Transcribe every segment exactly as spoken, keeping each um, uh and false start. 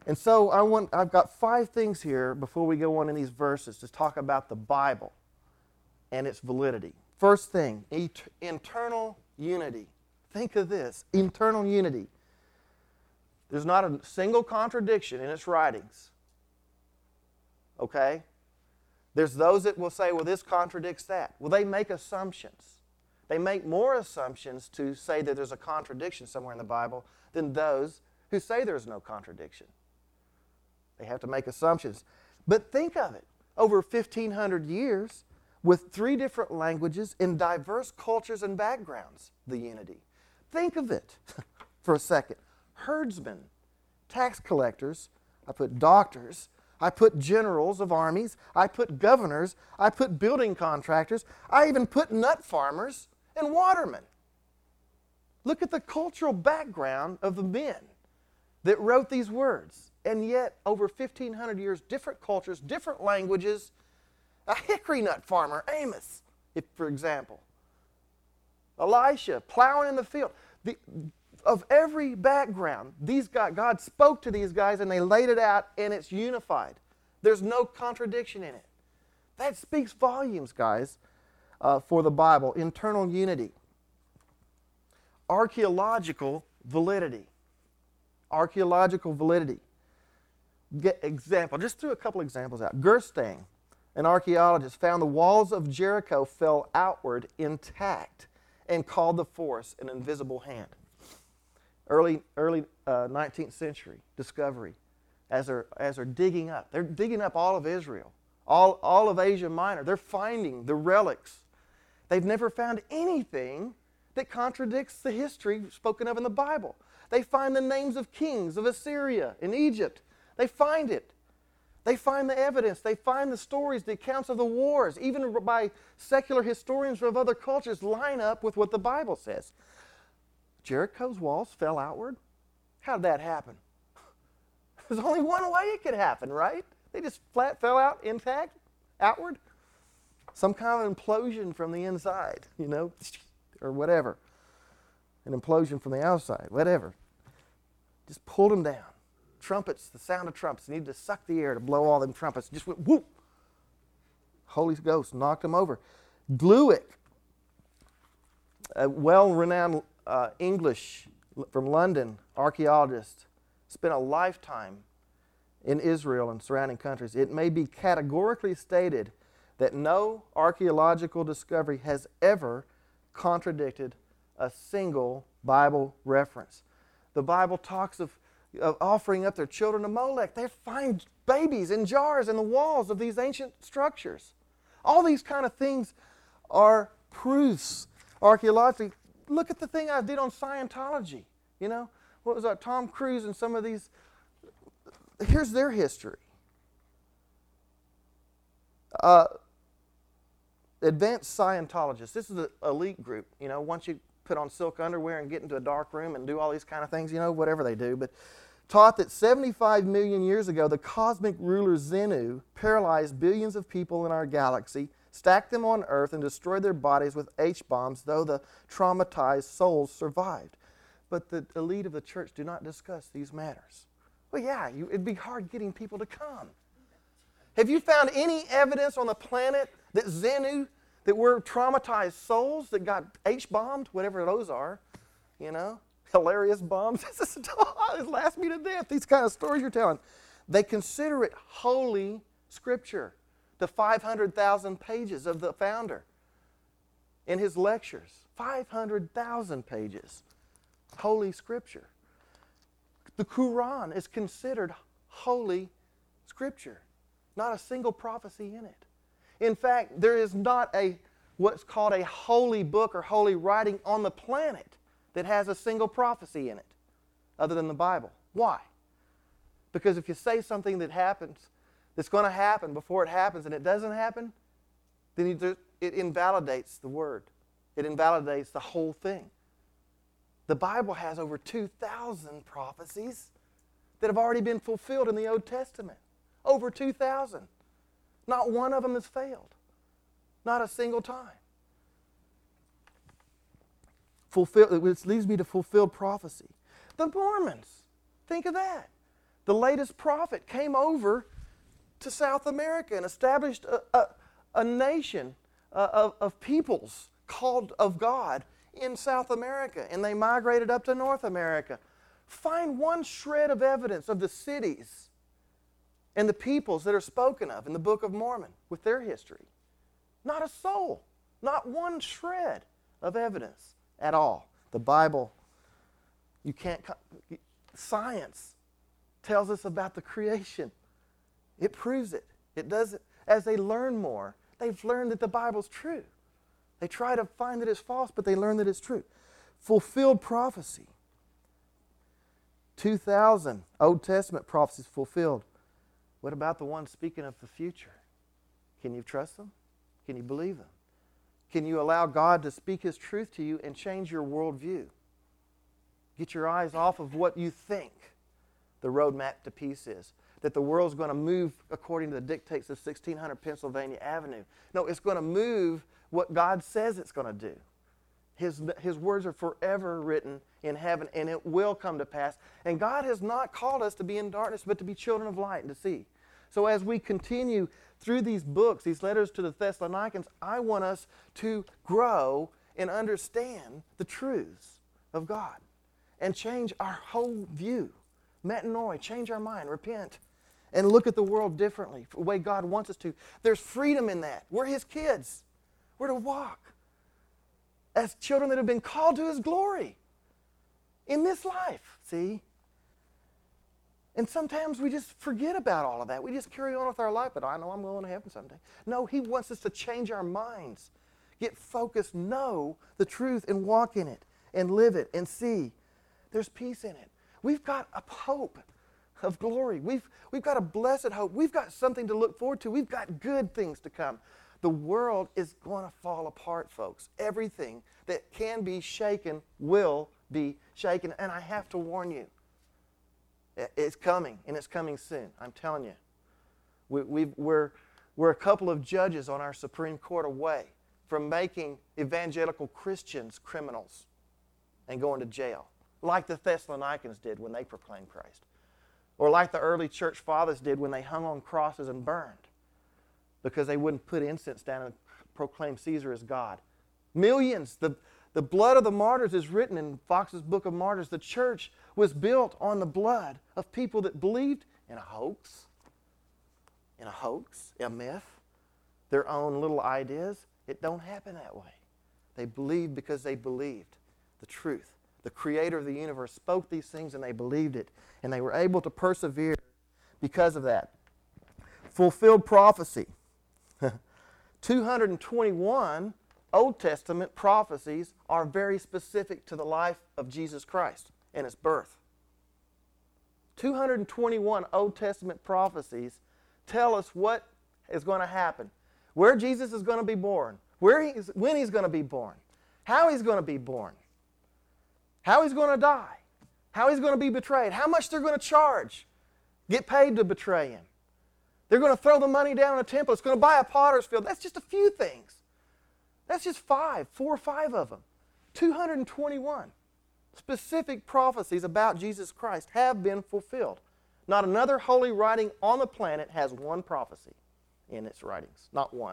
And so I want, I've got five things here before we go on in these verses to talk about the Bible and its validity. First thing, et- internal unity. Think of this, internal unity. There's not a single contradiction in its writings. Okay? There's those that will say, well, this contradicts that. Well, they make assumptions. They make more assumptions to say that there's a contradiction somewhere in the Bible than those who say there's no contradiction. They have to make assumptions. But think of it. Over fifteen hundred years, with three different languages in diverse cultures and backgrounds, the unity. Think of it for a second. Herdsmen, tax collectors, I put doctors, I put generals of armies, I put governors, I put building contractors, I even put nut farmers and watermen. Look at the cultural background of the men that wrote these words. And yet, over fifteen hundred years, different cultures, different languages. A hickory nut farmer, Amos, if, for example. Elisha, plowing in the field. The, of every background, these guys, God spoke to these guys and they laid it out and it's unified. There's no contradiction in it. That speaks volumes, guys, uh, for the Bible. Internal unity. Archaeological validity. Archaeological validity. Get example, just threw a couple examples out. Gerstang, an archaeologist, found the walls of Jericho fell outward intact and called the force an invisible hand. Early, early uh, nineteenth century discovery, as they're, as they're digging up. They're digging up all of Israel, all, all of Asia Minor. They're finding the relics. They've never found anything that contradicts the history spoken of in the Bible. They find the names of kings of Assyria and Egypt. They find it. They find the evidence. They find the stories, the accounts of the wars, even by secular historians of other cultures, line up with what the Bible says. Jericho's walls fell outward? How did that happen? There's only one way it could happen, right? They just flat fell out intact, outward. Some kind of implosion from the inside, you know, or whatever. An implosion from the outside, whatever. Just pulled them down. Trumpets, the sound of trumpets. They needed to suck the air to blow all them trumpets. Just went whoop. Holy Ghost knocked them over. Gluick, a well-renowned uh, English from London archaeologist, spent a lifetime in Israel and surrounding countries. It may be categorically stated that no archaeological discovery has ever contradicted a single Bible reference. The Bible talks of of offering up their children to Molech. They find babies in jars in the walls of these ancient structures. All these kind of things are proofs archaeologically. Look at the thing I did on Scientology. You know, what was that? Tom Cruise and some of these. Here's their history. Uh, advanced Scientologists. This is an elite group. You know, once you put on silk underwear and get into a dark room and do all these kind of things, you know, whatever they do, but taught that seventy-five million years ago, the cosmic ruler Xenu paralyzed billions of people in our galaxy, stacked them on Earth, and destroyed their bodies with H-bombs, though the traumatized souls survived. But the elite of the church do not discuss these matters. Well, yeah, you, it'd be hard getting people to come. Have you found any evidence on the planet that Xenu, that we're traumatized souls that got H-bombed, whatever those are, you know, hilarious bombs? This is, oh, this lasts me to death, these kind of stories you're telling. They consider it holy scripture, the five hundred thousand pages of the founder in his lectures. five hundred thousand pages, holy scripture. The Quran is considered holy scripture, not a single prophecy in it. In fact, there is not a what's called a holy book or holy writing on the planet that has a single prophecy in it other than the Bible. Why? Because if you say something that happens, that's going to happen before it happens and it doesn't happen, then it invalidates the word. It invalidates the whole thing. The Bible has over two thousand prophecies that have already been fulfilled in the Old Testament. Over two thousand. Not one of them has failed. Not a single time. Fulfill, which leads me to fulfilled prophecy. The Mormons, think of that. The latest prophet came over to South America and established a, a, a nation uh, of, of peoples called of God in South America, and they migrated up to North America. Find one shred of evidence of the cities and the peoples that are spoken of in the Book of Mormon with their history. Not a soul, not one shred of evidence at all. The Bible, you can't, science tells us about the creation. It proves it. It does it. As they learn more, they've learned that the Bible's true. They try to find that it's false, but they learn that it's true. Fulfilled prophecy. two thousand Old Testament prophecies fulfilled. What about the ones speaking of the future? Can you trust them? Can you believe them? Can you allow God to speak His truth to you and change your worldview? Get your eyes off of what you think the roadmap to peace is. That the world's going to move according to the dictates of sixteen hundred Pennsylvania Avenue. No, it's going to move what God says it's going to do. His, his words are forever written in heaven, and it will come to pass. And God has not called us to be in darkness, but to be children of light and to see. So as we continue through these books, these letters to the Thessalonians, I want us to grow and understand the truths of God and change our whole view. Metanoia, change our mind, repent, and look at the world differently, the way God wants us to. There's freedom in that. We're His kids. We're to walk as children that have been called to His glory in this life, see? And sometimes we just forget about all of that. We just carry on with our life, but I know I'm going to heaven someday. No, He wants us to change our minds, get focused, know the truth, and walk in it, and live it, and see. There's peace in it. We've got a hope of glory. We've, we've got a blessed hope. We've got something to look forward to. We've got good things to come. The world is going to fall apart, folks. Everything that can be shaken will be shaken. And I have to warn you, it's coming, and it's coming soon. I'm telling you. We, we've, we're, we're a couple of judges on our Supreme Court away from making evangelical Christians criminals and going to jail, like the Thessalonians did when they proclaimed Christ, or like the early church fathers did when they hung on crosses and burned because they wouldn't put incense down and proclaim Caesar as God. Millions. The, the blood of the martyrs is written in Fox's Book of Martyrs. The church was built on the blood of people that believed in a hoax, in a hoax, a myth, their own little ideas. It don't happen that way. They believed because they believed the truth. The Creator of the universe spoke these things and they believed it. And they were able to persevere because of that. Fulfilled prophecy. two hundred twenty-one Old Testament prophecies are very specific to the life of Jesus Christ and His birth. two hundred twenty-one Old Testament prophecies tell us what is going to happen. Where Jesus is going to be born. Where he is, when He's going to be born. How He's going to be born. How He's going to die. How He's going to be betrayed. How much they're going to charge. Get paid to betray Him. They're going to throw the money down in a temple. It's going to buy a potter's field. That's just a few things. That's just five, four or five of them. two hundred twenty-one specific prophecies about Jesus Christ have been fulfilled. Not another holy writing on the planet has one prophecy in its writings. Not one.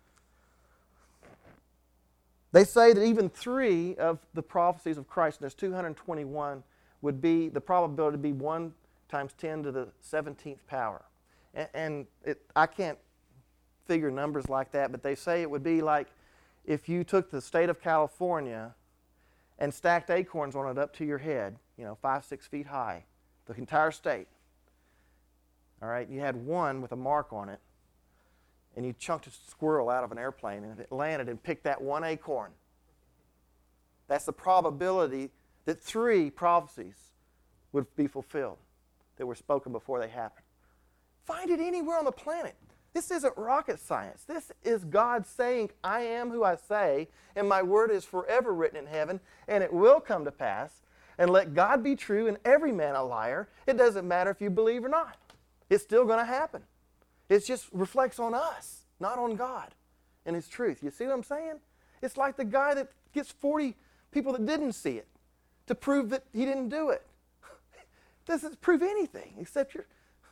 They say that even three of the prophecies of Christ, and there's two hundred twenty-one, would be, the probability to be one times ten to the seventeenth power. And, and it, I can't figure numbers like that, but they say it would be like if you took the state of California and stacked acorns on it up to your head, you know, five, six feet high, the entire state. All right, you had one with a mark on it, and you chunked a squirrel out of an airplane, and it landed and picked that one acorn. That's the probability that three prophecies would be fulfilled that were spoken before they happened. Find it anywhere on the planet. This isn't rocket science. This is God saying, I am who I say, and my word is forever written in heaven, and it will come to pass. And let God be true and every man a liar. It doesn't matter if you believe or not. It's still going to happen. It just reflects on us, not on God and His truth. You see what I'm saying? It's like the guy that gets forty people that didn't see it to prove that he didn't do it. doesn't prove anything except you're.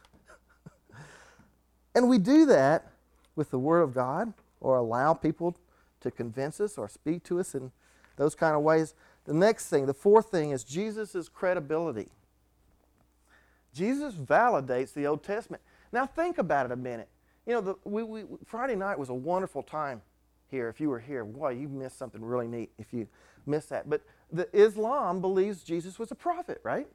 And we do that with the Word of God, or allow people to convince us or speak to us in those kind of ways. The next thing, the fourth thing, is Jesus' credibility. Jesus validates the Old Testament. Now think about it a minute. You know, the, we, we, Friday night was a wonderful time here. If you were here, boy, you missed something really neat if you missed that. But the Islam believes Jesus was a prophet, right?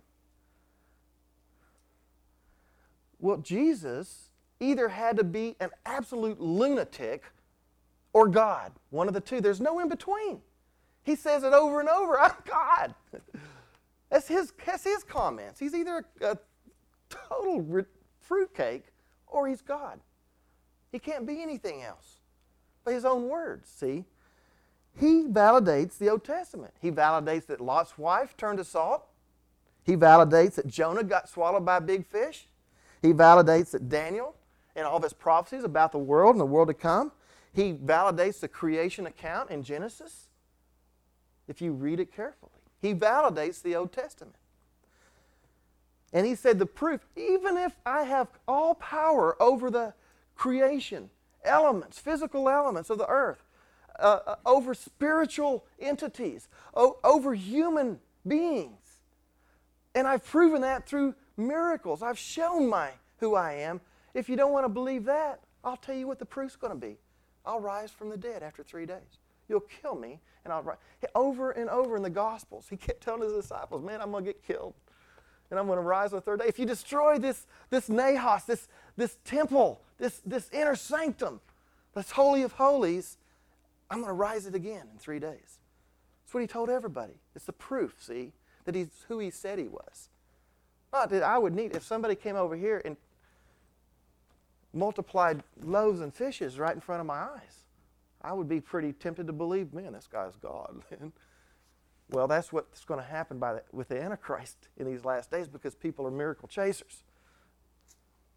Well, Jesus either had to be an absolute lunatic or God, one of the two. There's no in between. He says it over and over, I'm God. That's his, that's his comments. He's either a, a total re- fruitcake or he's God. He can't be anything else by his own words, see? He validates the Old Testament. He validates that Lot's wife turned to salt. He validates that Jonah got swallowed by a big fish. He validates that Daniel and all of his prophecies about the world and the world to come. He validates the creation account in Genesis, if you read it carefully. He validates the Old Testament. And he said the proof, even if I have all power over the creation, elements, physical elements of the earth, uh, uh, over spiritual entities, o- over human beings, and I've proven that through miracles. I've shown my who I am. If you don't want to believe that, I'll tell you what the proof's going to be. I'll rise from the dead after three days. You'll kill me, and I'll rise. Over and over in the Gospels, he kept telling his disciples, man, I'm going to get killed, and I'm going to rise on the third day. If you destroy this, this Nahos, this, this temple, this, this inner sanctum, this Holy of Holies, I'm going to rise it again in three days. That's what he told everybody. It's the proof, see, that he's who he said he was. Not that I would need, if somebody came over here and multiplied loaves and fishes right in front of my eyes, I would be pretty tempted to believe, man, this guy's God. Well, that's what's going to happen by the, with the Antichrist in these last days, because people are miracle chasers.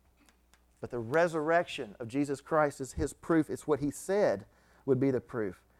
But the resurrection of Jesus Christ is his proof. It's what he said would be the proof.